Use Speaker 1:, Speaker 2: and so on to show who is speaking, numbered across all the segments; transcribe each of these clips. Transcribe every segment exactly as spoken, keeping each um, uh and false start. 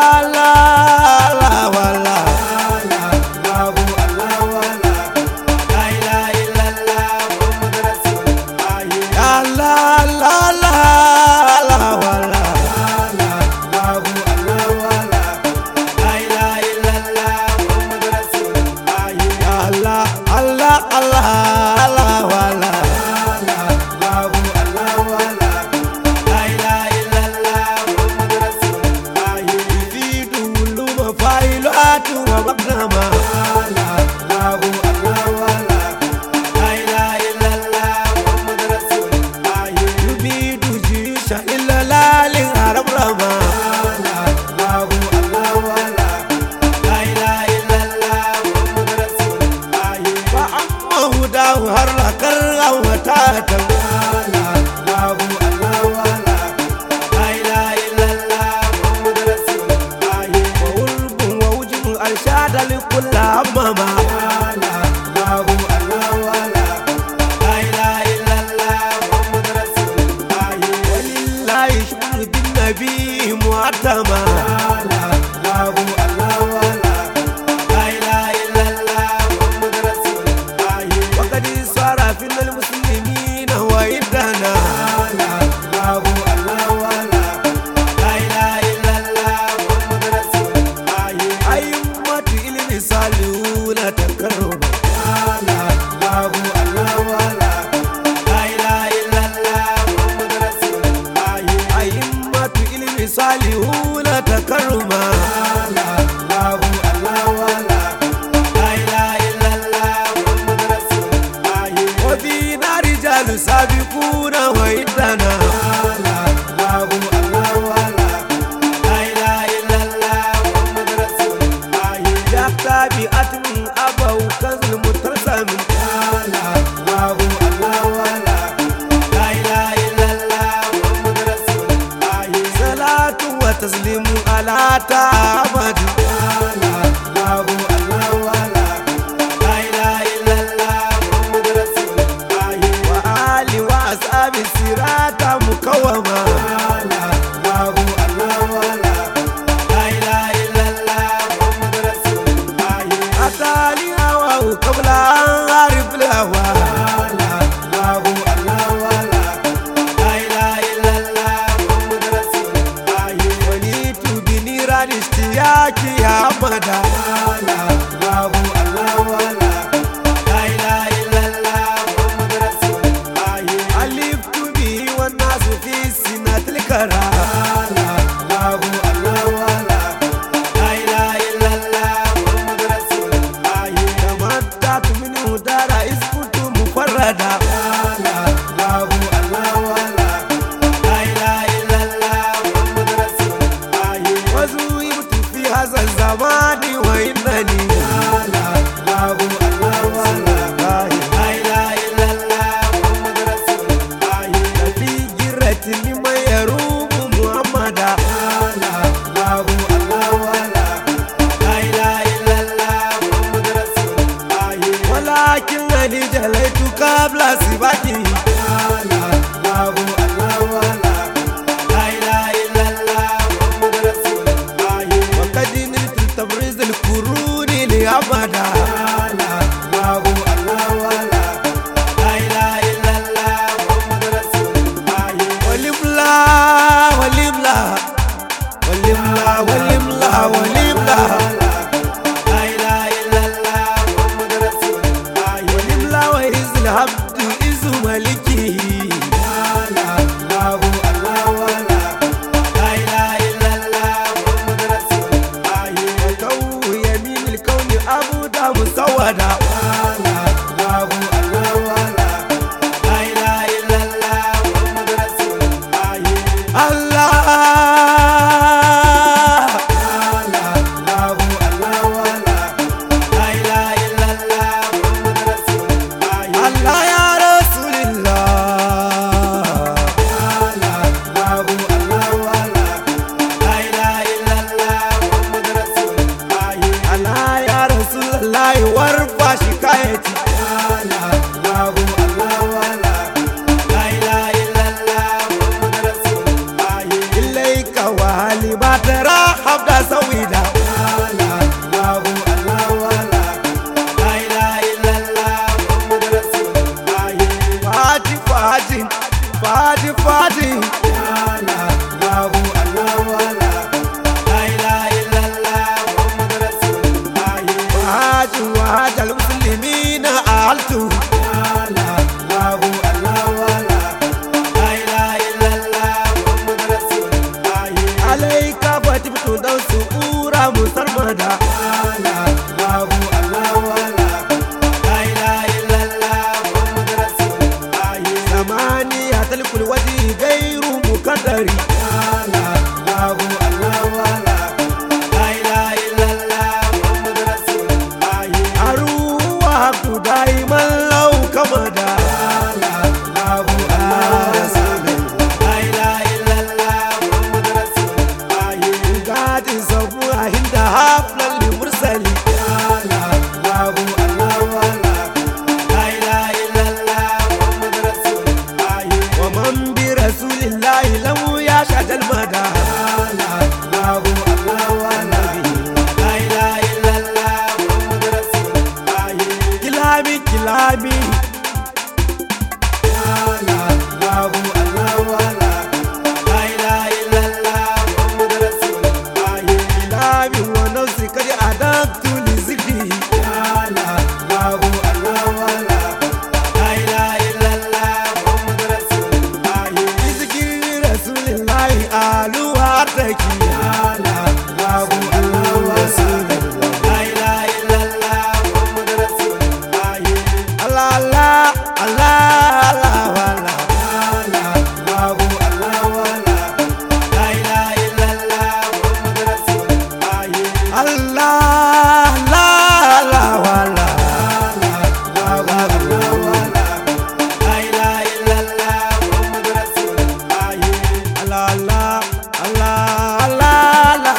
Speaker 1: Ilai ka wali batara habda sawida Fati Fati Fati Fati Fati Wahad al-Muslimina a'altu Alayka fatibtu dan su'ura musarmada تلك الوجه غير مقدر لا الله الله ولا لا اله الا الله محمد رسول الله اروح دائما لو كمدا لا الله الله لا اله الا الله محمد رسول الله قاعد صبوا عند حفل المرسل لا الله الله ولا لا اله الا الله محمد رسول الله ومن برسول الله لو يشهد المدى لا الله الله ولا لا اله الا الله محمد رسول الله كلامي كلامي لا الله الله ولا لا اله الا الله محمد رسول الله كلامي ونفسي قد أدبت لذكري لا الله الله ولا لا اله الا الله محمد رسول الله بذكر رسول الله آلو عتكي لا الله الله رسول لا اله الا الله محمد رسول الله الله الله الله ولا لا الله الله ولا لا اله الا الله محمد رسول الله الله الله ولا لا الله الله ولا لا اله الا الله محمد رسول الله الله الله الله الله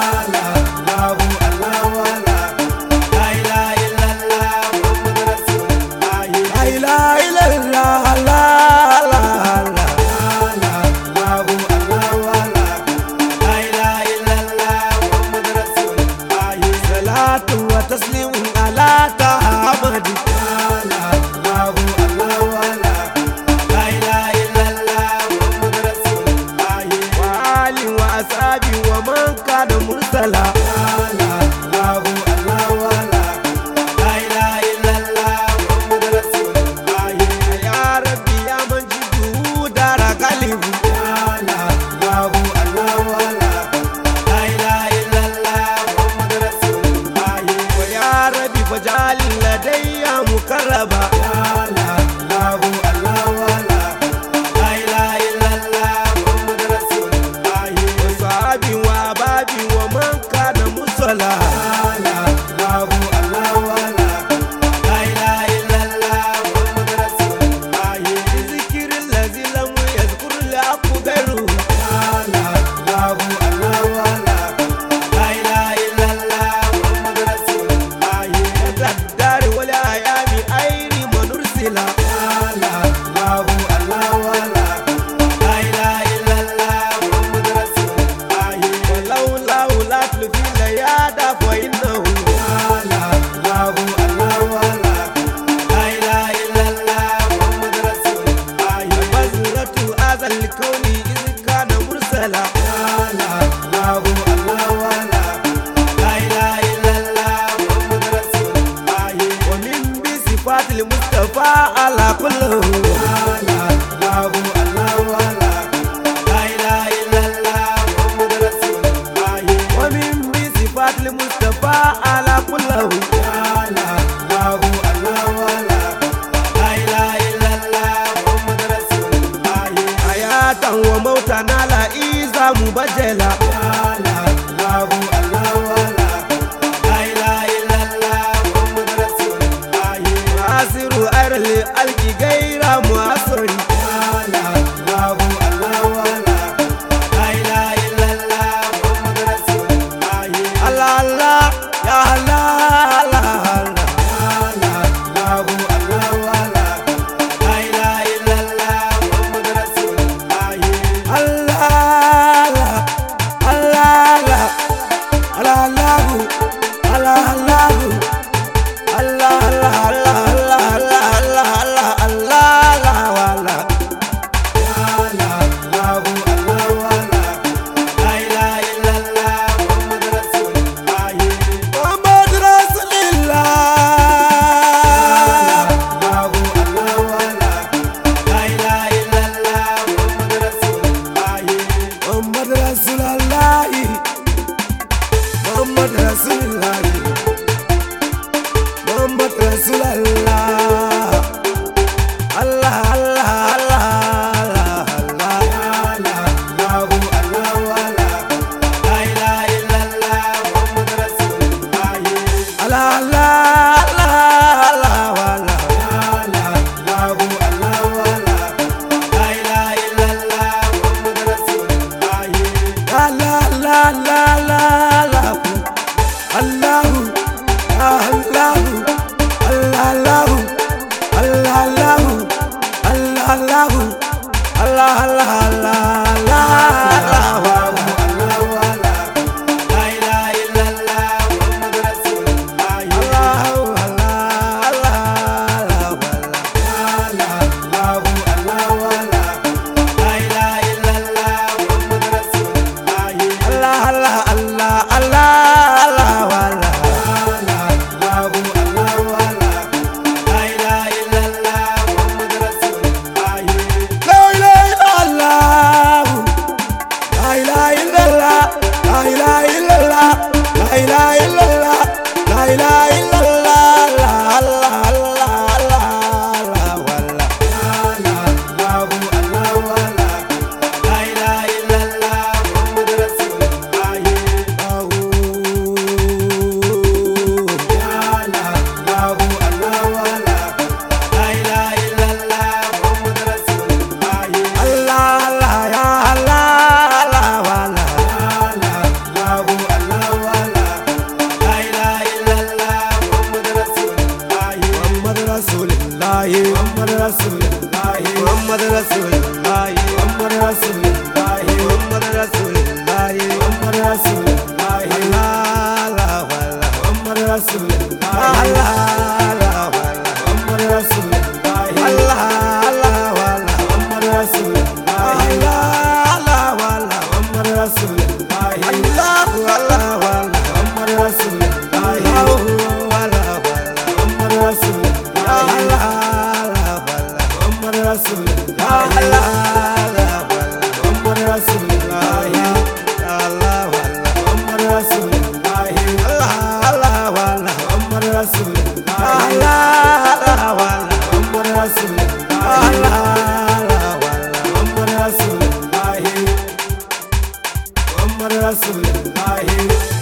Speaker 1: الله الله ولا لا اله الا الله محمد رسول الله لا اله الا الله الله الله الله الله ولا لا اله الا الله محمد رسول الله صلاة وتسليم على محمد الله الله ولا لا اله الا الله محمد رسول الله وآله وأصحابه ومن كان مرسلا الله الله ولا لا اله الا الله محمد رسول الله يا ربي يا من جده دار قلبي الله الله ولا لا اله الا الله محمد رسول الله ويا ربي فاجعل لدي مقربا الله الله ولا لا اله الا الله محمد رسول الله وصحابي وأبابي ومن كان مصلى الله الله ولا لا اله الا الله محمد رسول الله بذكر الذي لم يذكر العفو غيره الله الله ولا لا اله الا الله محمد رسول الله الدار والايام اين من ارسل الله الله ولا لا اله الا الله محمد رسول الله ولولا لا تلفي ليادا فانه الله الله ولا لا اله الا الله محمد رسول الله بذرة هذا الكون اذ كان مرسلا الله الله ولا لا اله الا الله محمد رسول الله ومن بصفات المصطفى على كله الله الله ولا لا اله الا الله محمد رسول الله ومن بصفات المصطفى على كله الله الله ولا لا اله الا الله محمد رسول الله حياة وموتا لا إذا مبجلا La la la la la la. Allahu, Allahu, Allahu, Allahu, Allahu, Allah, Allah, Allah, Allah. Muhammad Rasulullah, Muhammad Rasulullah, Muhammad Rasulullah, Muhammad Rasulullah, Muhammad Rasulullah, Allah, Allah, Muhammad Rasulullah, Allah, Allah, Muhammad Rasulullah, Allah, Allah, Muhammad Rasulullah, Allah, Allah, Muhammad Rasulullah, Allah, Allah, Muhammad Rasulullah, Allah, Muhammad Rasulullah, Allah. Rasulullah, Allah, Muhammad Rasulullah, Allah, Muhammad Rasulullah, Allah, Muhammad Rasulullah, Allah, Muhammad Rasulullah, Allah, Muhammad Rasulullah, Muhammad Rasulullah.